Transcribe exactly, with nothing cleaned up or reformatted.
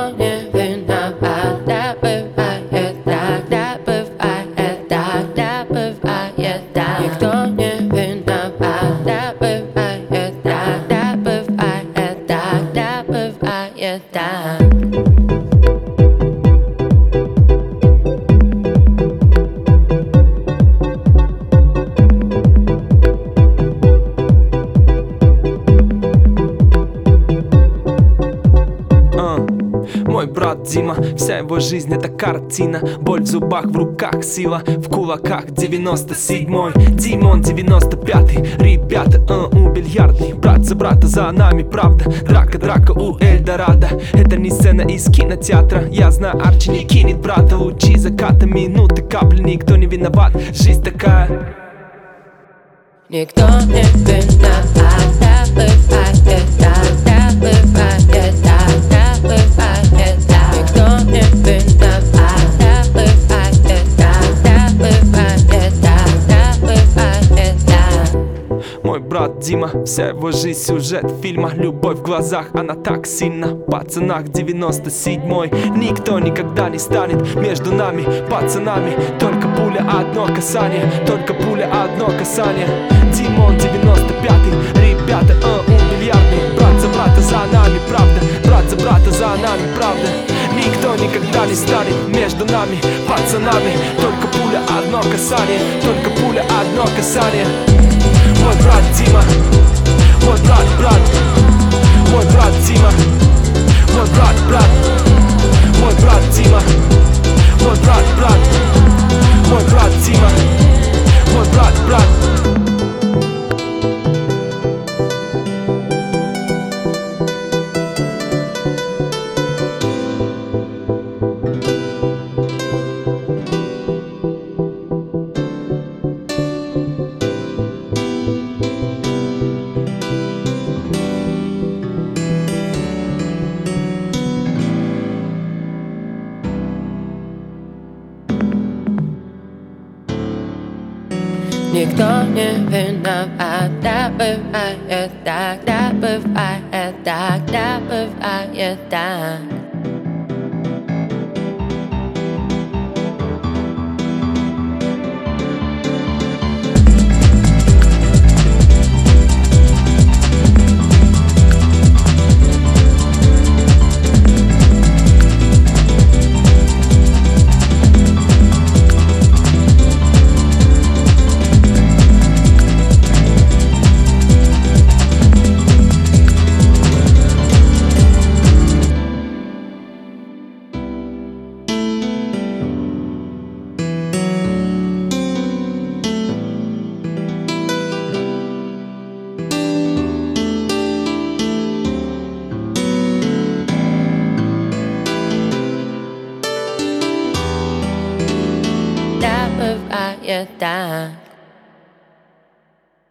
не виноват, да бывает так, да бывает так, да бывает так. Никто не виноват, да бывает так, да бывает так, да бывает так. Мой брат Дима, вся его жизнь это картина. Боль в зубах, в руках, сила в кулаках. Девяносто седьмой, Димон девяносто пятый. Ребята, э, у бильярдной. Брат за брата за нами, правда. Драка, драка у Эльдорадо. Это не сцена из кинотеатра. Я знаю, Арчи не кинет брата. Лучи заката, минуты, капли. Никто не виноват, жизнь такая. Никто не виноват, да бывает так, да бывает так, да бывает так. Никто не виноват, да бывает так, да бывает так, да бывает так. Мой брат Дима, вся его жизнь сюжет фильма. Любовь в глазах, она так сильна. Пацанах девяносто седьмой. Никто никогда не станет между нами, пацанами. Только пуля, одно касание, только пуля, одно касание. Димон девяносто пятый, ребята, э, у бильярдной. Брат за брата за нами, правда. Брат за брата за нами, правда. Никто никогда не станет между нами, пацанами. Только пуля, одно касание, только пуля, одно касание. Мой брат Дима, мой брат, брат. Мой брат Дима, мой брат, брат. Мой брат Дима, мой брат, брат. Мой брат Дима, мой брат, брат. Никто не виноват, да бывает так, да бывает так, да бывает так. Да бывает так.